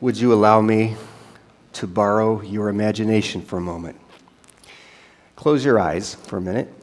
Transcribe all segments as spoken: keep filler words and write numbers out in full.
Would you allow me to borrow your imagination for a moment? Close your eyes for a minute.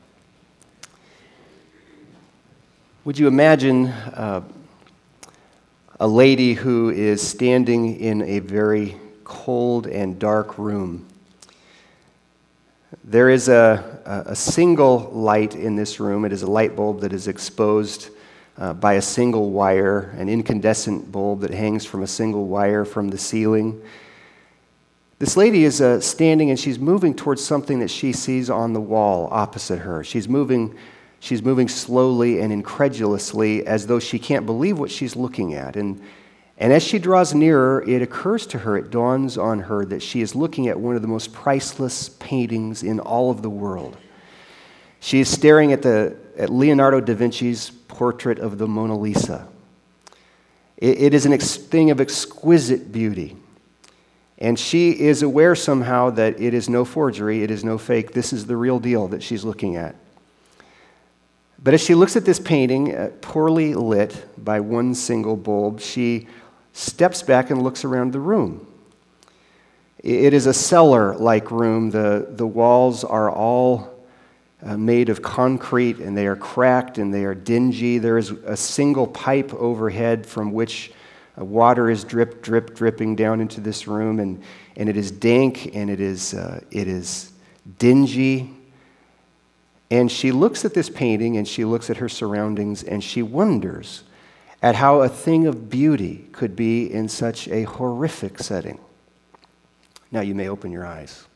Would you imagine uh, a lady who is standing in a very cold and dark room? There is a, a single light in this room. It is a light bulb that is exposed uh, by a single wire, an incandescent bulb that hangs from a single wire from the ceiling. This lady is uh, standing and she's moving towards something that she sees on the wall opposite her. She's moving, she's moving slowly and incredulously as though she can't believe what she's looking at. And, and as she draws nearer, it occurs to her, it dawns on her that she is looking at one of the most priceless paintings in all of the world. She is staring at, the, at Leonardo da Vinci's portrait of the Mona Lisa. It, it is a ex- thing of exquisite beauty. And she is aware somehow that it is no forgery, it is no fake. This is the real deal that she's looking at. But as she looks at this painting, uh, poorly lit by one single bulb, she steps back and looks around the room. It is a cellar-like room. The, the walls are all uh, made of concrete, and they are cracked, and they are dingy. There is a single pipe overhead from which uh, water is drip, drip, dripping down into this room, and, and it is dank, and it is, uh, it is dingy. And she looks at this painting, and she looks at her surroundings, and she wonders at how a thing of beauty could be in such a horrific setting. Now you may open your eyes.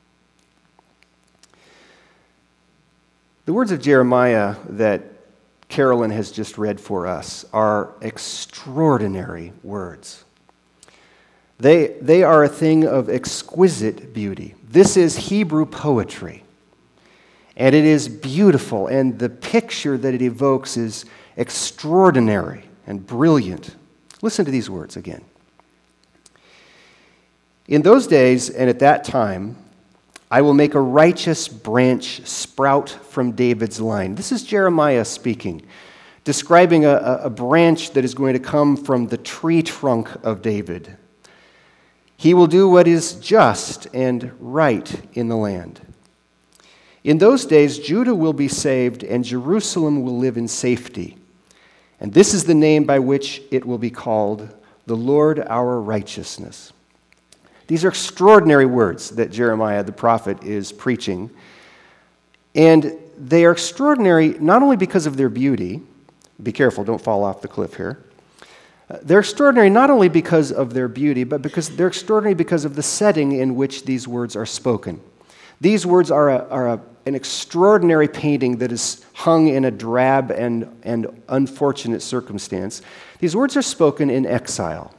The words of Jeremiah that Carolyn has just read for us are extraordinary words. They, they are a thing of exquisite beauty. This is Hebrew poetry. And it is beautiful, and the picture that it evokes is extraordinary and brilliant. Listen to these words again. In those days and at that time, I will make a righteous branch sprout from David's line. This is Jeremiah speaking, describing a, a branch that is going to come from the tree trunk of David. He will do what is just and right in the land. In those days, Judah will be saved, and Jerusalem will live in safety. And this is the name by which it will be called, the Lord our righteousness. These are extraordinary words that Jeremiah the prophet is preaching. And they are extraordinary not only because of their beauty. Be careful, don't fall off the cliff here. They're extraordinary not only because of their beauty, but because they're extraordinary because of the setting in which these words are spoken. These words are, a, are a, an extraordinary painting that is hung in a drab and, and unfortunate circumstance. These words are spoken in exile.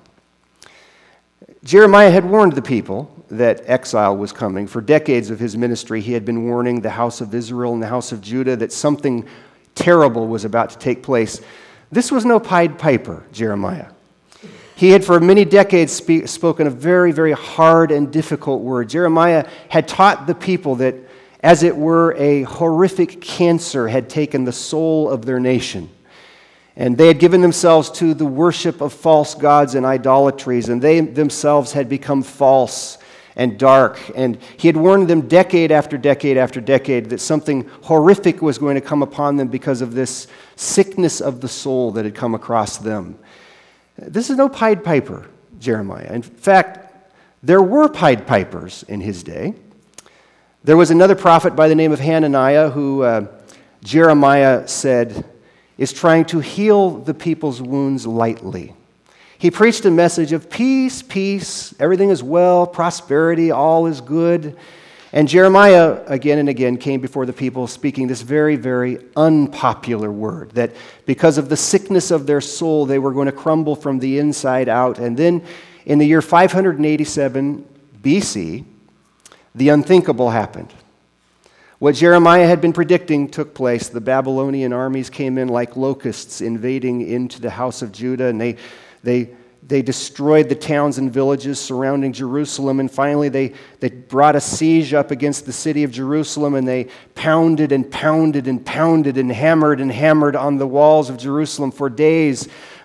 Jeremiah had warned the people that exile was coming. For decades of his ministry, he had been warning the house of Israel and the house of Judah that something terrible was about to take place. This was no Pied Piper, Jeremiah. He had for many decades spe- spoken a very, very hard and difficult word. Jeremiah had taught the people that, as it were, a horrific cancer had taken the soul of their nation. And they had given themselves to the worship of false gods and idolatries, and they themselves had become false and dark. And he had warned them decade after decade after decade that something horrific was going to come upon them because of this sickness of the soul that had come across them. This is no Pied Piper, Jeremiah. In fact, there were Pied Pipers in his day. There was another prophet by the name of Hananiah who uh, Jeremiah said is trying to heal the people's wounds lightly. He preached a message of peace, peace, everything is well, prosperity, all is good. And Jeremiah again and again came before the people speaking this very, very unpopular word, that because of the sickness of their soul, they were going to crumble from the inside out. And then in the year five hundred eighty-seven B C, the unthinkable happened. What Jeremiah had been predicting took place. The Babylonian armies came in like locusts, invading into the house of Judah, and they they They destroyed the towns and villages surrounding Jerusalem, and finally they, they brought a siege up against the city of Jerusalem, and they pounded and pounded and pounded and hammered and hammered on the walls of Jerusalem for days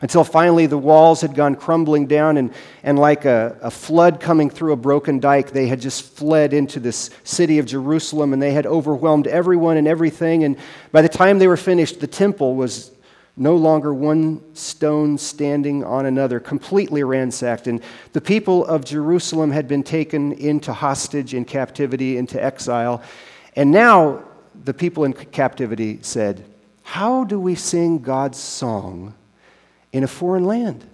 until finally the walls had gone crumbling down, and, and like a, a flood coming through a broken dike, they had just fled into this city of Jerusalem, and they had overwhelmed everyone and everything. And by the time they were finished, the temple was no longer one stone standing on another, completely ransacked. And the people of Jerusalem had been taken into hostage, in captivity, into exile. And now the people in captivity said, "How do we sing God's song in a foreign land?"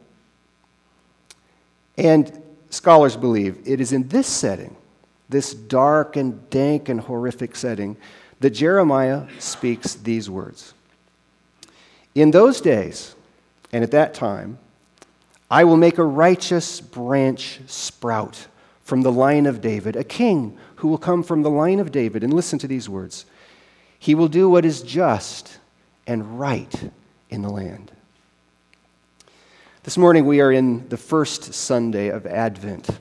And scholars believe it is in this setting, this dark and dank and horrific setting, that Jeremiah speaks these words. "In those days, and at that time, I will make a righteous branch sprout from the line of David, a king who will come from the line of David." And listen to these words. "He will do what is just and right in the land." This morning we are in the first Sunday of Advent.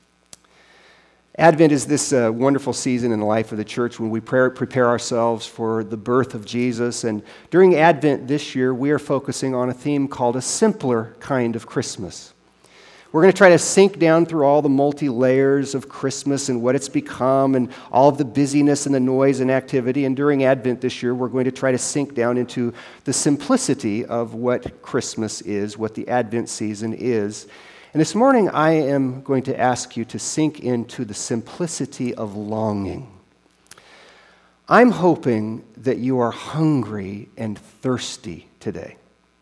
Advent is this uh, wonderful season in the life of the church when we pray, prepare ourselves for the birth of Jesus. And during Advent this year, we are focusing on a theme called a simpler kind of Christmas. We're going to try to sink down through all the multi-layers of Christmas and what it's become and all of the busyness and the noise and activity. And during Advent this year, we're going to try to sink down into the simplicity of what Christmas is, what the Advent season is. And this morning, I am going to ask you to sink into the simplicity of longing. I'm hoping that you are hungry and thirsty today.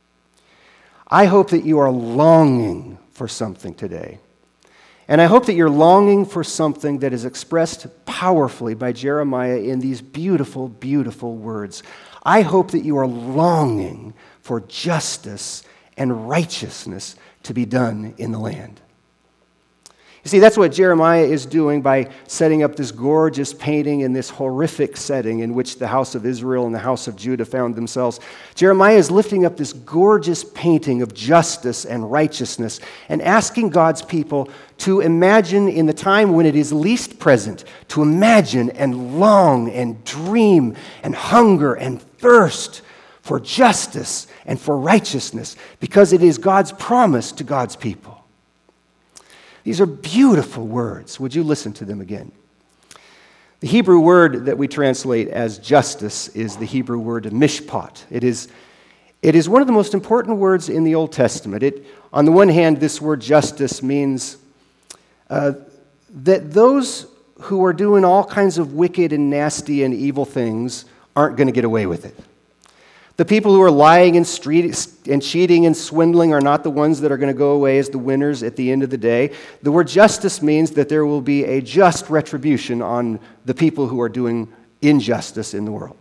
I hope that you are longing for something today. And I hope that you're longing for something that is expressed powerfully by Jeremiah in these beautiful, beautiful words. I hope that you are longing for justice and righteousness to be done in the land. You see, that's what Jeremiah is doing by setting up this gorgeous painting in this horrific setting in which the house of Israel and the house of Judah found themselves. Jeremiah is lifting up this gorgeous painting of justice and righteousness and asking God's people to imagine in the time when it is least present, to imagine and long and dream and hunger and thirst for justice and for righteousness, because it is God's promise to God's people. These are beautiful words. Would you listen to them again? The Hebrew word that we translate as justice is the Hebrew word mishpat. It is, it is one of the most important words in the Old Testament. It, on the one hand, this word justice means uh, that those who are doing all kinds of wicked and nasty and evil things aren't going to get away with it. The people who are lying and, street, and cheating and swindling are not the ones that are going to go away as the winners at the end of the day. The word justice means that there will be a just retribution on the people who are doing injustice in the world.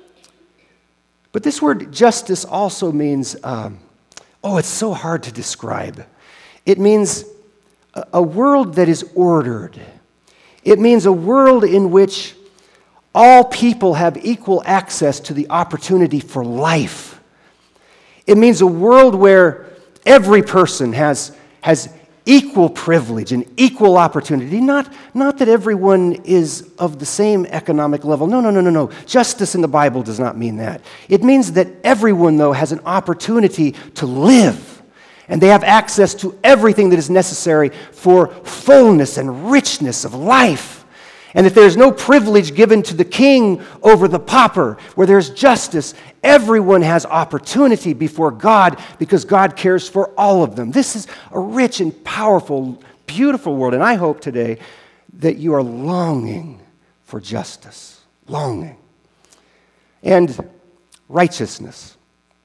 But this word justice also means, um, oh, it's so hard to describe. It means a, a world that is ordered. It means a world in which all people have equal access to the opportunity for life. It means a world where every person has, has equal privilege and equal opportunity. Not, not that everyone is of the same economic level. No, no, no, no, no. Justice in the Bible does not mean that. It means that everyone, though, has an opportunity to live. And they have access to everything that is necessary for fullness and richness of life. And that there's no privilege given to the king over the pauper. Where there's justice, everyone has opportunity before God because God cares for all of them. This is a rich and powerful, beautiful world. And I hope today that you are longing for justice. Longing. And righteousness.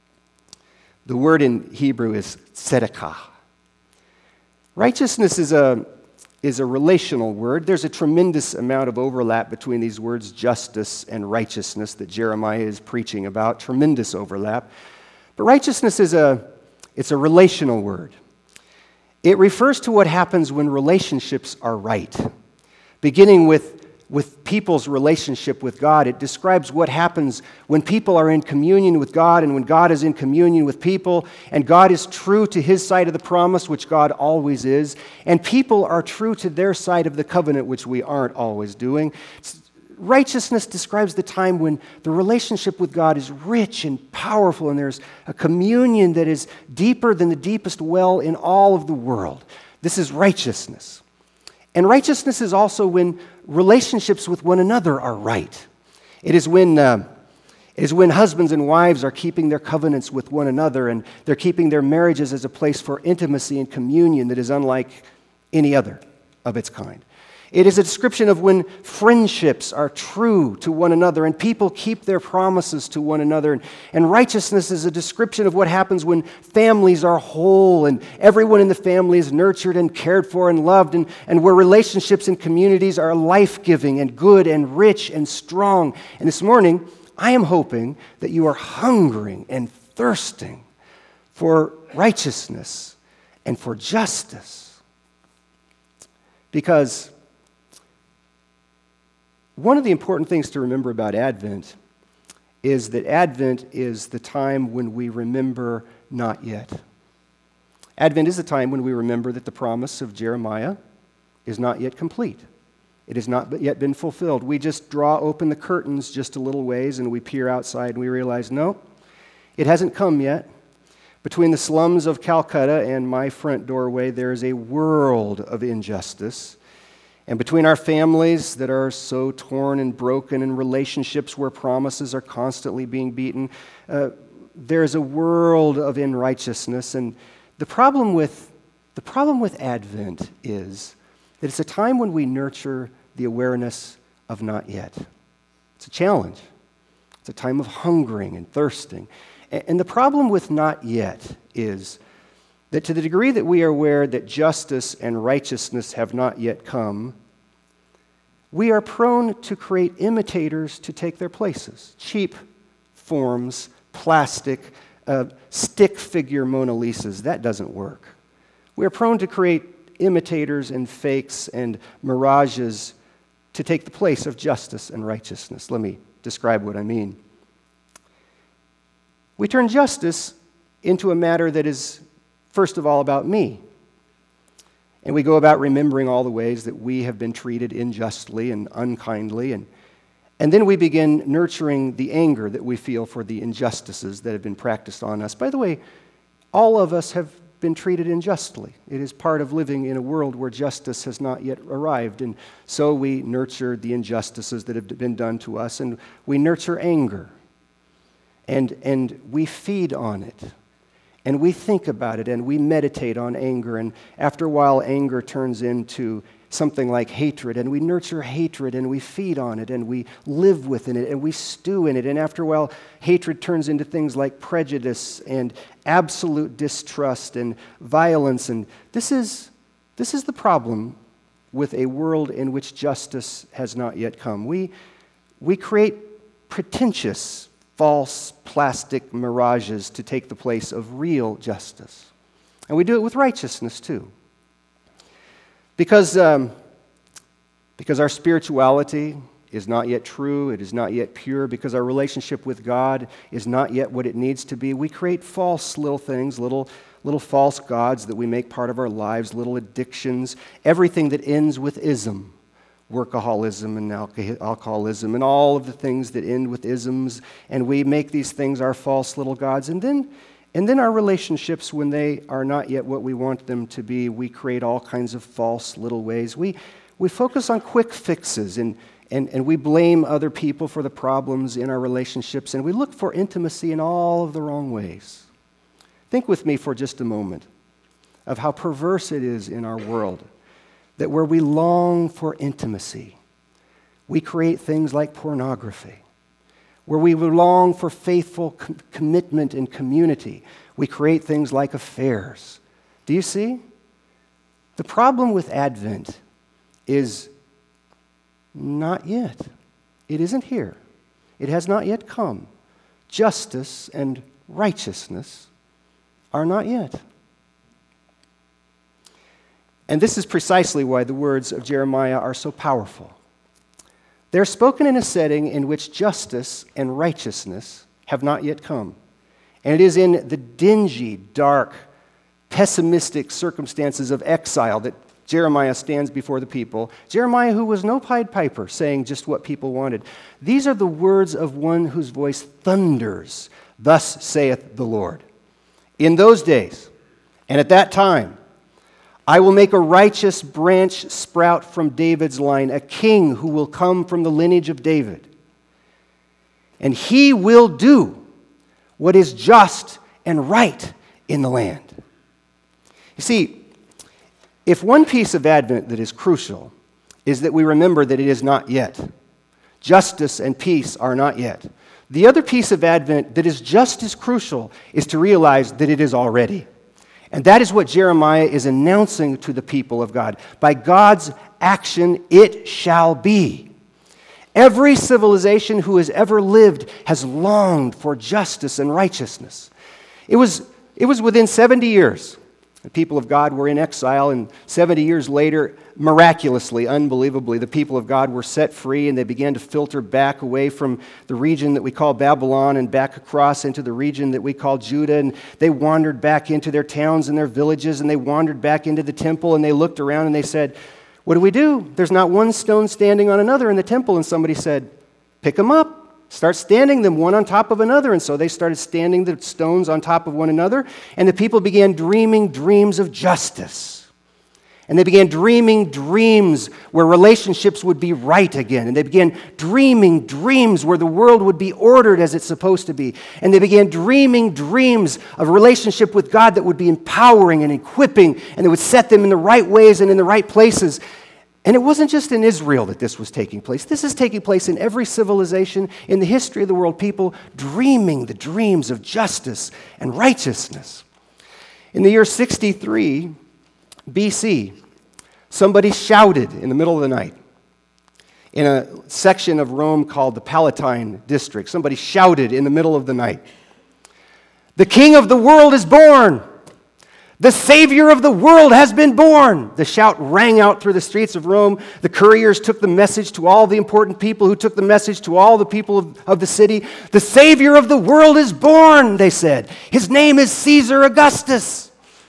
The word in Hebrew is tzedakah. Righteousness is a is a relational word. There's a tremendous amount of overlap between these words, justice and righteousness, that Jeremiah is preaching about. Tremendous overlap. But righteousness is a, it's a relational word. It refers to what happens when relationships are right. Beginning with with people's relationship with God. It describes what happens when people are in communion with God and when God is in communion with people, and God is true to his side of the promise, which God always is, and people are true to their side of the covenant, which we aren't always doing. righteousness describes the time when the relationship with God is rich and powerful, and there's a communion that is deeper than the deepest well in all of the world. This is righteousness. And righteousness is also when relationships with one another are right. It is when, uh, it is when husbands and wives are keeping their covenants with one another, and they're keeping their marriages as a place for intimacy and communion that is unlike any other of its kind. It is a description of when friendships are true to one another and people keep their promises to one another. And, and righteousness is a description of what happens when families are whole and everyone in the family is nurtured and cared for and loved, and, and where relationships and communities are life-giving and good and rich and strong. And this morning, I am hoping that you are hungering and thirsting for righteousness and for justice. Because one of the important things to remember about Advent is that Advent is the time when we remember not yet. Advent is a time when we remember that the promise of Jeremiah is not yet complete. It has not yet been fulfilled. We just draw open the curtains just a little ways and we peer outside and we realize, no, it hasn't come yet. Between the slums of Calcutta and my front doorway, there is a world of injustice. And between our families that are so torn and broken and relationships where promises are constantly being beaten, uh, there's a world of unrighteousness. And the problem with the problem with Advent is that it's a time when we nurture the awareness of not yet. It's a challenge. It's a time of hungering and thirsting. And the problem with not yet is that to the degree that we are aware that justice and righteousness have not yet come, we are prone to create imitators to take their places. Cheap forms, plastic, uh, stick figure Mona Lisas. That doesn't work. We are prone to create imitators and fakes and mirages to take the place of justice and righteousness. Let me describe what I mean. We turn justice into a matter that is, first of all, about me. And we go about remembering all the ways that we have been treated unjustly and unkindly. And, and then we begin nurturing the anger that we feel for the injustices that have been practiced on us. By the way, all of us have been treated unjustly. It is part of living in a world where justice has not yet arrived. And so we nurture the injustices that have been done to us, and we nurture anger. And, and we feed on it. And we think about it, and we meditate on anger, and after a while, anger turns into something like hatred, and we nurture hatred, and we feed on it, and we live within it, and we stew in it, and after a while, hatred turns into things like prejudice and absolute distrust and violence, and this is, this is the problem with a world in which justice has not yet come. We, we create pretentious false plastic mirages to take the place of real justice. And we do it with righteousness too. Because, um, because our spirituality is not yet true, it is not yet pure, because our relationship with God is not yet what it needs to be, we create false little things, little, little false gods that we make part of our lives, little addictions, everything that ends with ism. Workaholism and alcoholism and all of the things that end with isms, and we make these things our false little gods. And then, and then our relationships, when they are not yet what we want them to be, we create all kinds of false little ways. We, we focus on quick fixes, and, and, and we blame other people for the problems in our relationships, and we look for intimacy in all of the wrong ways. Think with me for just a moment of how perverse it is in our world that where we long for intimacy, we create things like pornography. Where we long for faithful com- commitment and community, we create things like affairs. Do you see? The problem with Advent is not yet. It isn't here. It has not yet come. Justice and righteousness are not yet. And this is precisely why the words of Jeremiah are so powerful. They're spoken in a setting in which justice and righteousness have not yet come. And it is in the dingy, dark, pessimistic circumstances of exile that Jeremiah stands before the people. Jeremiah, who was no Pied Piper, saying just what people wanted. These are the words of one whose voice thunders. Thus saith the Lord. In those days, and at that time, I will make a righteous branch sprout from David's line, a king who will come from the lineage of David. And he will do what is just and right in the land. You see, if one piece of Advent that is crucial is that we remember that it is not yet. Justice and peace are not yet. The other piece of Advent that is just as crucial is to realize that it is already. And that is what Jeremiah is announcing to the people of God. By God's action, it shall be. Every civilization who has ever lived has longed for justice and righteousness. It was, it was within seventy years. The people of God were in exile, and seventy years later, miraculously, unbelievably, the people of God were set free, and they began to filter back away from the region that we call Babylon and back across into the region that we call Judah, and they wandered back into their towns and their villages, and they wandered back into the temple, and they looked around and they said, what do we do? There's not one stone standing on another in the temple, and somebody said, pick them up. Start standing them one on top of another. And so they started standing the stones on top of one another. And the people began dreaming dreams of justice. And they began dreaming dreams where relationships would be right again. And they began dreaming dreams where the world would be ordered as it's supposed to be. And they began dreaming dreams of a relationship with God that would be empowering and equipping. And that would set them in the right ways and in the right places. And it wasn't just in Israel that this was taking place. This is taking place in every civilization in the history of the world, people dreaming the dreams of justice and righteousness. In the year sixty-three B C, somebody shouted in the middle of the night in a section of Rome called the Palatine District. Somebody shouted in the middle of the night, "The King of the world is born! The Savior of the world has been born!" The shout rang out through the streets of Rome. The couriers took the message to all the important people who took the message to all the people of, of the city. "The Savior of the world is born," they said. "His name is Caesar Augustus."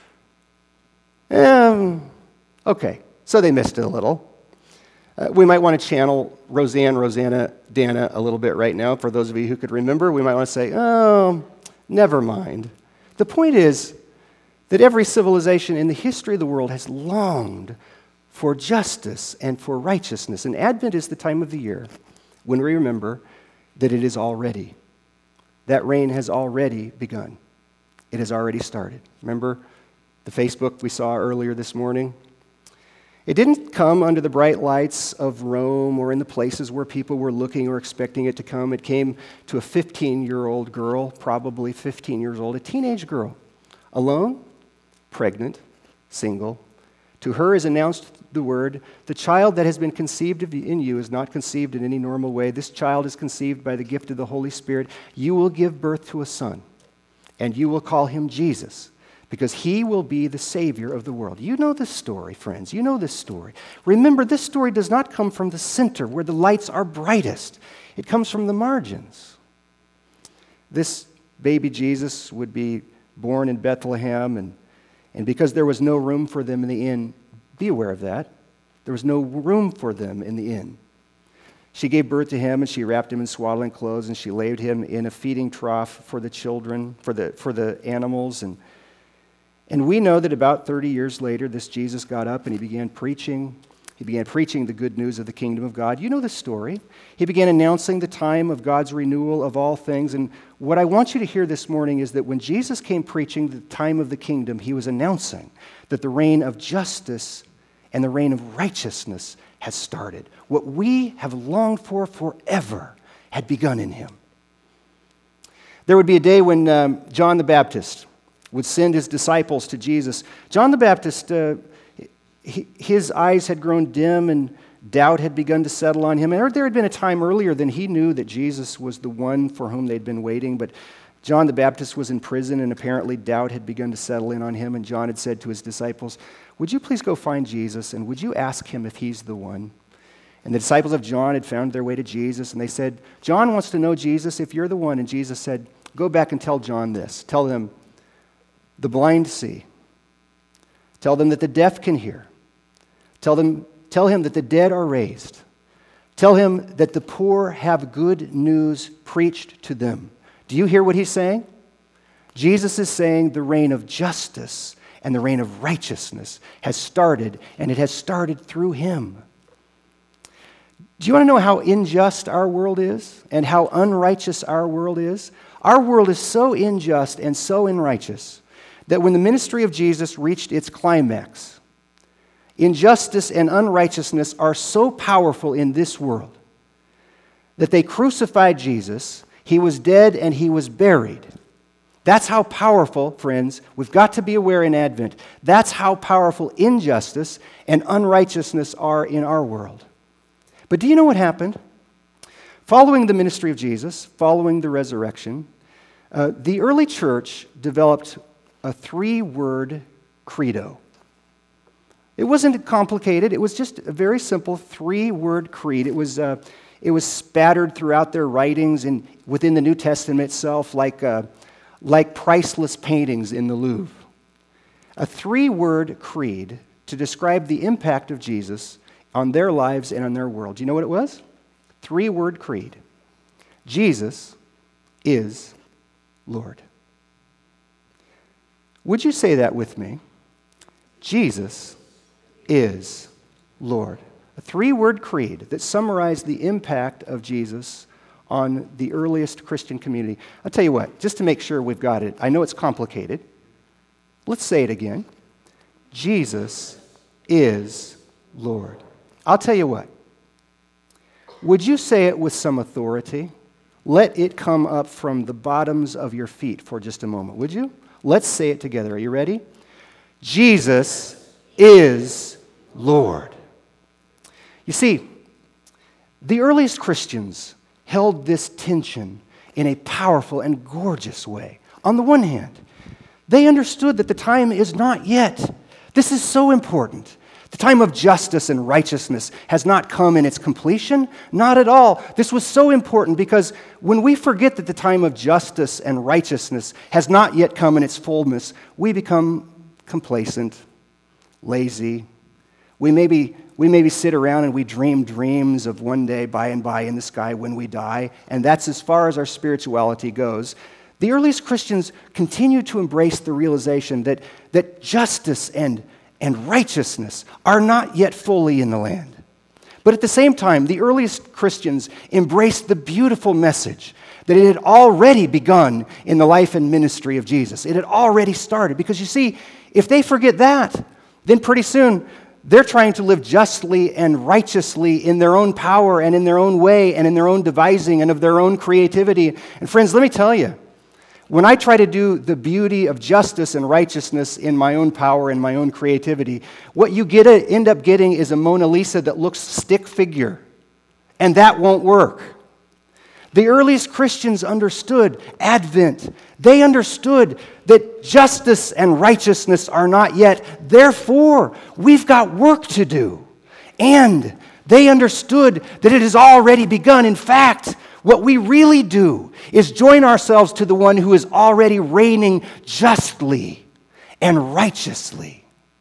Um, okay, so they missed it a little. Uh, we might want to channel Roseanne, Rosanna, Dana a little bit right now. For those of you who could remember, we might want to say, oh, never mind. The point is, that every civilization in the history of the world has longed for justice and for righteousness. And Advent is the time of the year when we remember that it is already. That reign has already begun. It has already started. Remember the Facebook we saw earlier this morning? It didn't come under the bright lights of Rome or in the places where people were looking or expecting it to come. It came to a fifteen-year-old girl, probably fifteen years old, a teenage girl, alone, pregnant, single. To her is announced the word, "The child that has been conceived in you is not conceived in any normal way. This child is conceived by the gift of the Holy Spirit. You will give birth to a son, and you will call him Jesus, because he will be the Savior of the world." You know this story, friends. You know this story. Remember, this story does not come from the center where the lights are brightest. It comes from the margins. This baby Jesus would be born in Bethlehem, and And because there was no room for them in the inn, be aware of that. There was no room for them in the inn. She gave birth to him, and she wrapped him in swaddling clothes, and she laid him in a feeding trough for the children, for the for the animals. And, and we know that about thirty years later, this Jesus got up and he began preaching. He began preaching the good news of the kingdom of God. You know the story. He began announcing the time of God's renewal of all things. And what I want you to hear this morning is that when Jesus came preaching the time of the kingdom, he was announcing that the reign of justice and the reign of righteousness has started. What we have longed for forever had begun in him. There would be a day when um, John the Baptist would send his disciples to Jesus. John the Baptist, uh, he, his eyes had grown dim and doubt had begun to settle on him. And there had been a time earlier when he knew that Jesus was the one for whom they'd been waiting, but John the Baptist was in prison, and apparently doubt had begun to settle in on him, and John had said to his disciples, "Would you please go find Jesus, and would you ask him if he's the one?" And the disciples of John had found their way to Jesus, and they said, "John wants to know Jesus if you're the one." And Jesus said, "Go back and tell John this. Tell them the blind see. Tell them that the deaf can hear. Tell them, tell him that the dead are raised. Tell him that the poor have good news preached to them. Do you hear what he's saying? Jesus is saying the reign of justice and the reign of righteousness has started, and it has started through him. Do you want to know how unjust our world is and how unrighteous our world is? Our world is so unjust and so unrighteous that when the ministry of Jesus reached its climax, injustice and unrighteousness are so powerful in this world that they crucified Jesus, he was dead, and he was buried. That's how powerful, friends, we've got to be aware in Advent, that's how powerful injustice and unrighteousness are in our world. But do you know what happened? Following the ministry of Jesus, following the resurrection, uh, the early church developed a three-word credo. It wasn't complicated. It was just a very simple three-word creed. It was uh, it was spattered throughout their writings and within the New Testament itself, like uh, like priceless paintings in the Louvre. A three-word creed to describe the impact of Jesus on their lives and on their world. Do you know what it was? Three-word creed. Jesus is Lord. Would you say that with me? Jesus is Lord. A three-word creed that summarized the impact of Jesus on the earliest Christian community. I'll tell you what, just to make sure we've got it, I know it's complicated. Let's say it again. Jesus is Lord. I'll tell you what. Would you say it with some authority? Let it come up from the bottoms of your feet for just a moment, would you? Let's say it together. Are you ready? Jesus is Lord. You see, the earliest Christians held this tension in a powerful and gorgeous way. On the one hand, they understood that the time is not yet. This is so important. The time of justice and righteousness has not come in its completion. Not at all. This was so important because when we forget that the time of justice and righteousness has not yet come in its fullness, we become complacent, lazy. We maybe, we maybe sit around and we dream dreams of one day by and by in the sky when we die, and that's as far as our spirituality goes. The earliest Christians continued to embrace the realization that, that justice and and righteousness are not yet fully in the land. But at the same time, the earliest Christians embraced the beautiful message that it had already begun in the life and ministry of Jesus. It had already started. Because you see, if they forget that, then pretty soon they're trying to live justly and righteously in their own power and in their own way and in their own devising and of their own creativity. And friends, let me tell you, when I try to do the beauty of justice and righteousness in my own power and my own creativity, what you get end up getting is a Mona Lisa that looks stick figure. And that won't work. The earliest Christians understood Advent. They understood that justice and righteousness are not yet. Therefore, we've got work to do. And they understood that it has already begun. In fact, what we really do is join ourselves to the one who is already reigning justly and righteously.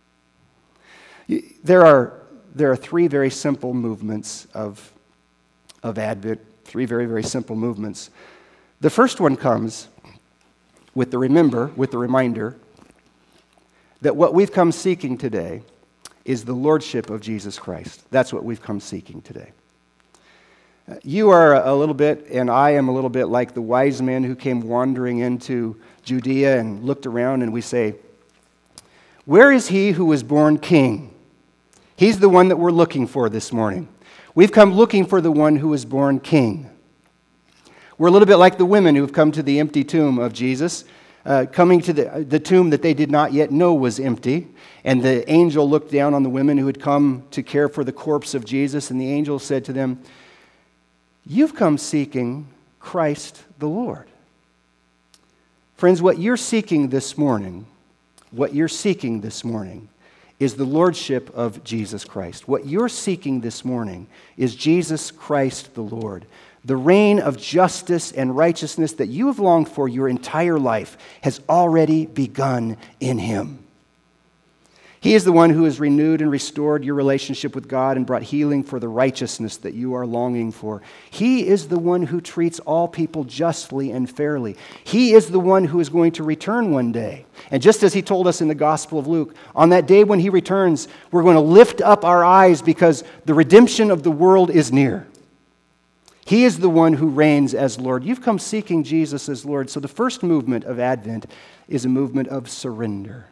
There are, there are three very simple movements of, of Advent, three very, very simple movements. The first one comes with the remember, with the reminder that what we've come seeking today is the lordship of Jesus Christ. That's what we've come seeking today. You are a little bit, and I am a little bit like the wise men who came wandering into Judea and looked around, and we say, where is he who was born king? He's the one that we're looking for this morning. We've come looking for the one who was born king. We're a little bit like the women who've come to the empty tomb of Jesus, uh, coming to the, the tomb that they did not yet know was empty. And the angel looked down on the women who had come to care for the corpse of Jesus, and the angel said to them, you've come seeking Christ the Lord. Friends, what you're seeking this morning, what you're seeking this morning is the lordship of Jesus Christ. What you're seeking this morning is Jesus Christ the Lord. The reign of justice and righteousness that you have longed for your entire life has already begun in Him. He is the one who has renewed and restored your relationship with God and brought healing for the righteousness that you are longing for. He is the one who treats all people justly and fairly. He is the one who is going to return one day. And just as he told us in the Gospel of Luke, on that day when he returns, we're going to lift up our eyes because the redemption of the world is near. He is the one who reigns as Lord. You've come seeking Jesus as Lord. So the first movement of Advent is a movement of surrender.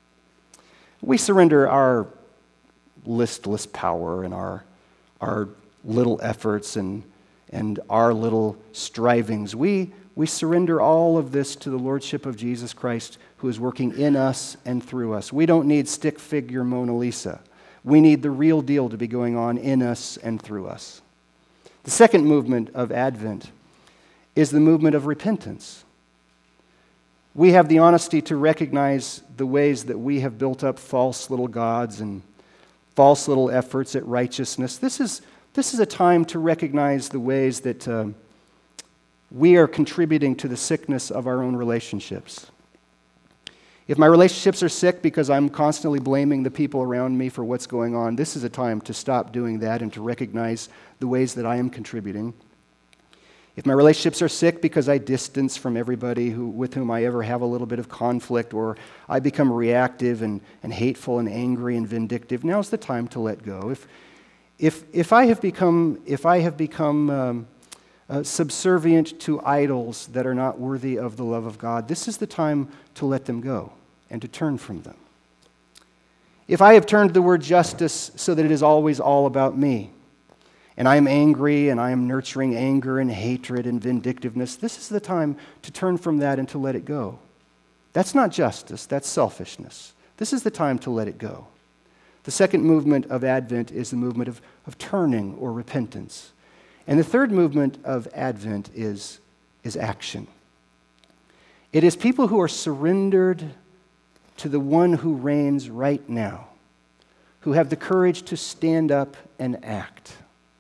We surrender our listless power and our, our little efforts and, and our little strivings. We, we surrender all of this to the Lordship of Jesus Christ, who is working in us and through us. We don't need stick figure Mona Lisa. We need the real deal to be going on in us and through us. The second movement of Advent is the movement of repentance. We have the honesty to recognize the ways that we have built up false little gods and false little efforts at righteousness. This is, this is a time to recognize the ways that uh, we are contributing to the sickness of our own relationships. If my relationships are sick because I'm constantly blaming the people around me for what's going on, this is a time to stop doing that and to recognize the ways that I am contributing. If my relationships are sick because I distance from everybody who, with whom I ever have a little bit of conflict, or I become reactive and, and hateful and angry and vindictive, now's the time to let go. If, if, if I have become, if I have become um, uh, subservient to idols that are not worthy of the love of God, this is the time to let them go and to turn from them. If I have turned the word justice so that it is always all about me, and I am angry, and I am nurturing anger and hatred and vindictiveness, this is the time to turn from that and to let it go. That's not justice, that's selfishness. This is the time to let it go. The second movement of Advent is the movement of, of turning or repentance. And the third movement of Advent is, is action. It is people who are surrendered to the one who reigns right now, who have the courage to stand up and act.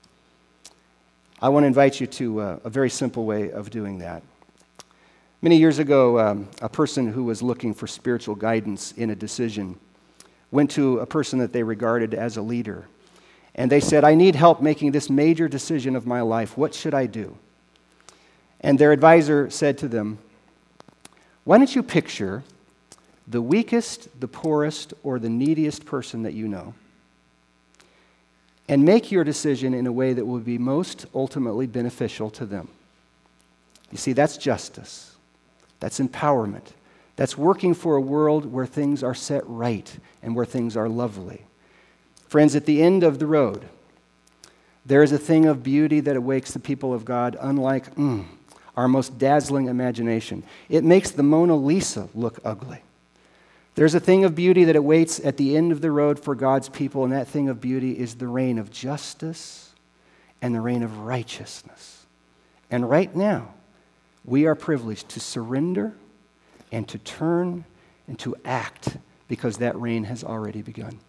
I want to invite you to uh, a very simple way of doing that. Many years ago, um, a person who was looking for spiritual guidance in a decision went to a person that they regarded as a leader. And they said, I need help making this major decision of my life. What should I do? And their advisor said to them, why don't you picture the weakest, the poorest, or the neediest person that you know, and make your decision in a way that will be most ultimately beneficial to them. You see, that's justice. That's empowerment. That's working for a world where things are set right and where things are lovely. Friends, at the end of the road, there is a thing of beauty that awakes the people of God, unlike mm, our most dazzling imagination. It makes the Mona Lisa look ugly. There's a thing of beauty that awaits at the end of the road for God's people, and that thing of beauty is the reign of justice and the reign of righteousness. And right now, we are privileged to surrender and to turn and to act because that reign has already begun.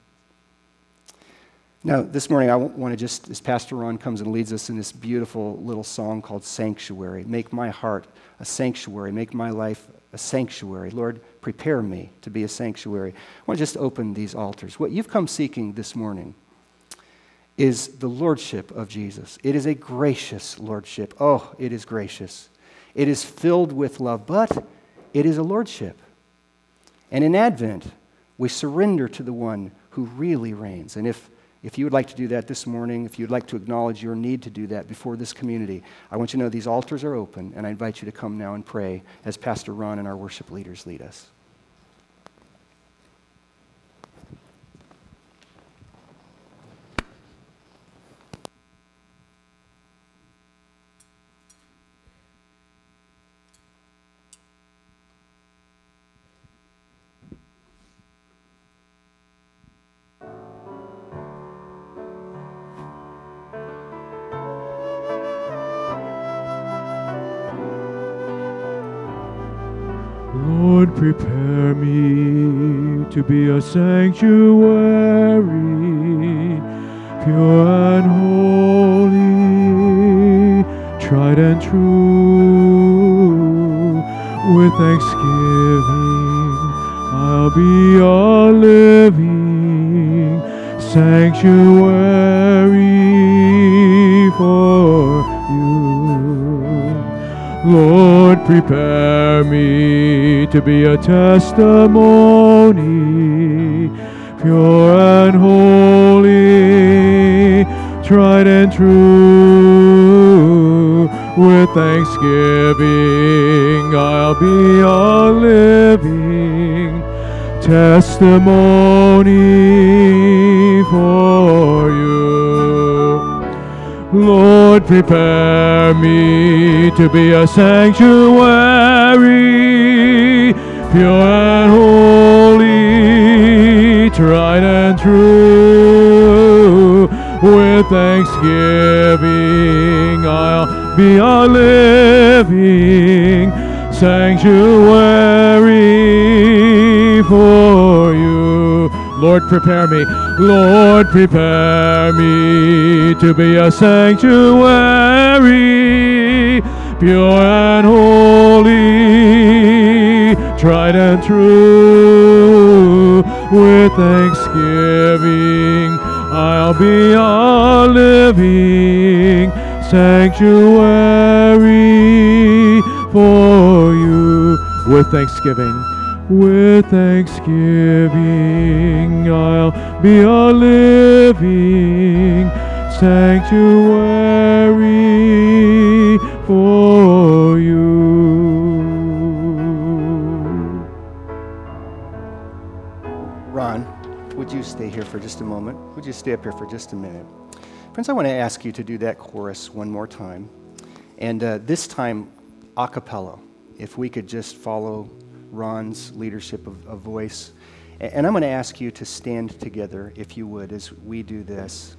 Now, this morning, I want to just, as Pastor Ron comes and leads us in this beautiful little song called Sanctuary, make my heart a sanctuary, make my life a sanctuary. Lord, prepare me to be a sanctuary. I want to just open these altars. What you've come seeking this morning is the lordship of Jesus. It is a gracious lordship. Oh, it is gracious. It is filled with love, but it is a lordship. And in Advent, we surrender to the one who really reigns. And if If you would like to do that this morning, if you'd like to acknowledge your need to do that before this community, I want you to know these altars are open, and I invite you to come now and pray as Pastor Ron and our worship leaders lead us. Lord, prepare me to be a sanctuary, pure and holy, tried and true. With thanksgiving, I'll be a living sanctuary for you. Lord, prepare me to be a testimony, pure and holy, tried and true. With thanksgiving, I'll be a living testimony for you. Lord, prepare me to be a sanctuary, pure and holy, tried and true. With thanksgiving, I'll be a living sanctuary for you. Lord, prepare me. Lord, prepare me to be a sanctuary, pure and holy, tried and true. With thanksgiving, I'll be a living sanctuary for you. With thanksgiving, with thanksgiving, I'll be a living sanctuary for you. Ron, would you stay here for just a moment? Would you stay up here for just a minute? Friends, I want to ask you to do that chorus one more time. And uh, this time, a cappella. If we could just follow Ron's leadership of, of voice. And I'm going to ask you to stand together, if you would, as we do this.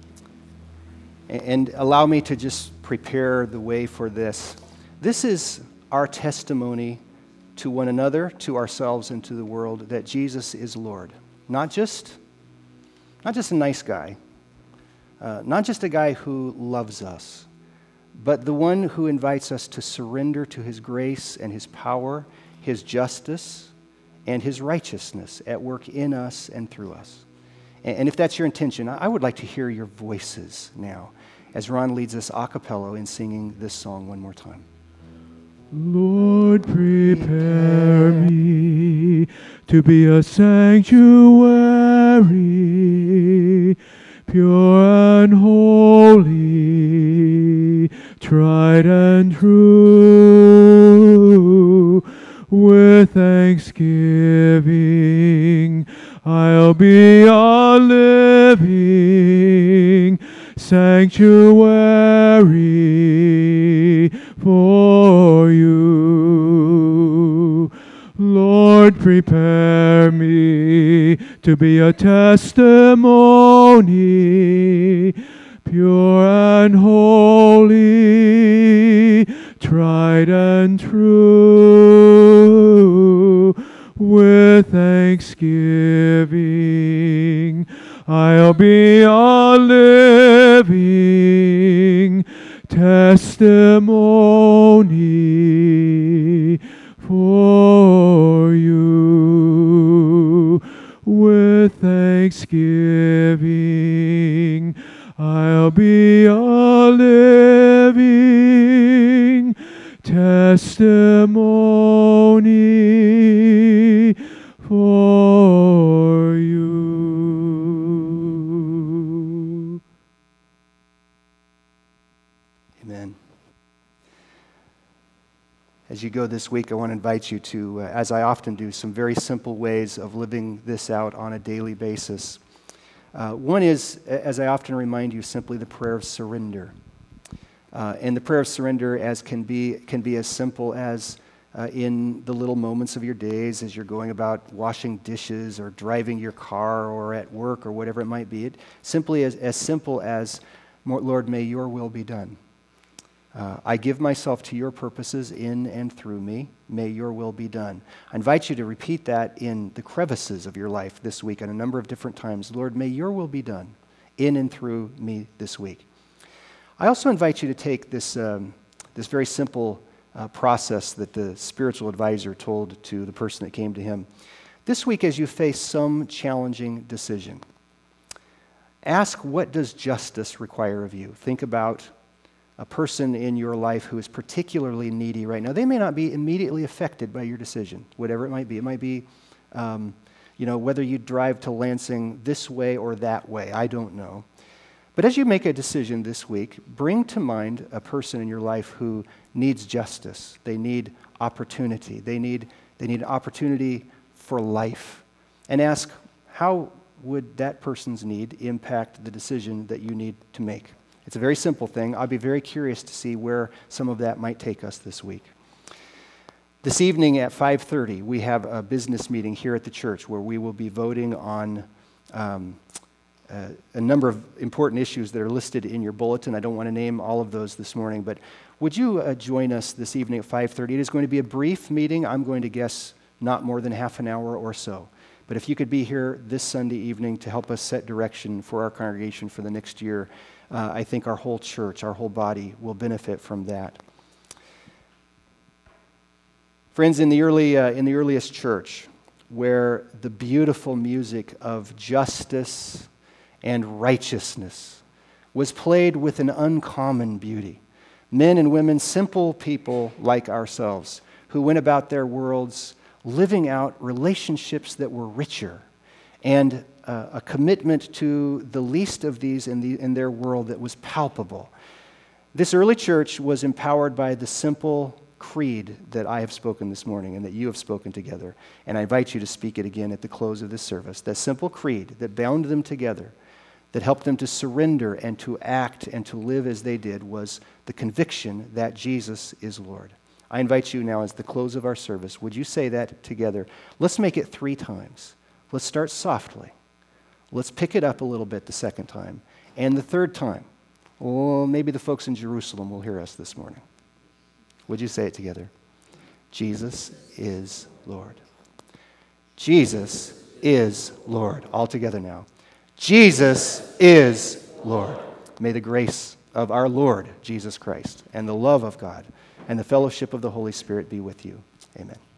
And allow me to just prepare the way for this. This is our testimony to one another, to ourselves, and to the world that Jesus is Lord. Not just, not just a nice guy, uh, not just a guy who loves us, but the one who invites us to surrender to his grace and his power, his justice, and his righteousness at work in us and through us. And if that's your intention, I would like to hear your voices now as Ron leads us a cappella in singing this song one more time. Lord, prepare me to be a sanctuary, pure and holy, tried and true. With thanksgiving, I'll be a living sanctuary for you. Lord, prepare me to be a testimony, pure and holy, tried and true. With thanksgiving, I'll be a living testimony for you. With thanksgiving, I'll be a living testimony for you. Amen. As you go this week, I want to invite you to, uh, as I often do, some very simple ways of living this out on a daily basis. Uh, one is, as I often remind you, simply the prayer of surrender. Uh, and the prayer of surrender as can be can be as simple as uh, in the little moments of your days as you're going about washing dishes or driving your car or at work or whatever it might be. It simply as, as simple as, Lord, may your will be done. Uh, I give myself to your purposes in and through me. May your will be done. I invite you to repeat that in the crevices of your life this week at a number of different times. Lord, may your will be done in and through me this week. I also invite you to take this, um, this very simple uh, process that the spiritual advisor told to the person that came to him. This week, as you face some challenging decision, Ask, what does justice require of you? Think about a person in your life who is particularly needy right now. They may not be immediately affected by your decision, whatever it might be. It might be, um, you know, whether you drive to Lansing this way or that way. I don't know. But as you make a decision this week, bring to mind a person in your life who needs justice. They need opportunity. They need, they need opportunity for life. And ask, how would that person's need impact the decision that you need to make? It's a very simple thing. I'll be very curious to see where some of that might take us this week. This evening at five thirty, we have a business meeting here at the church where we will be voting on um, uh, a number of important issues that are listed in your bulletin. I don't want to name all of those this morning, but would you uh, join us this evening at five thirty? It is going to be a brief meeting. I'm going to guess not more than half an hour or so. But if you could be here this Sunday evening to help us set direction for our congregation for the next year, uh, I think our whole church, our whole body will benefit from that. Friends, in the early, uh, in the earliest church, where the beautiful music of justice and righteousness was played with an uncommon beauty, men and women, simple people like ourselves, who went about their worlds living out relationships that were richer and uh, a commitment to the least of these in, the, in their world that was palpable. This early church was empowered by the simple creed that I have spoken this morning and that you have spoken together. And I invite you to speak it again at the close of this service. That simple creed that bound them together, that helped them to surrender and to act and to live as they did, was the conviction that Jesus is Lord. I invite you now, as the close of our service, would you say that together? Let's make it three times. Let's start softly. Let's pick it up a little bit the second time. And the third time, oh, maybe the folks in Jerusalem will hear us this morning. Would you say it together? Jesus is Lord. Jesus is Lord. All together now. Jesus is Lord. May the grace of our Lord Jesus Christ and the love of God and the fellowship of the Holy Spirit be with you. Amen.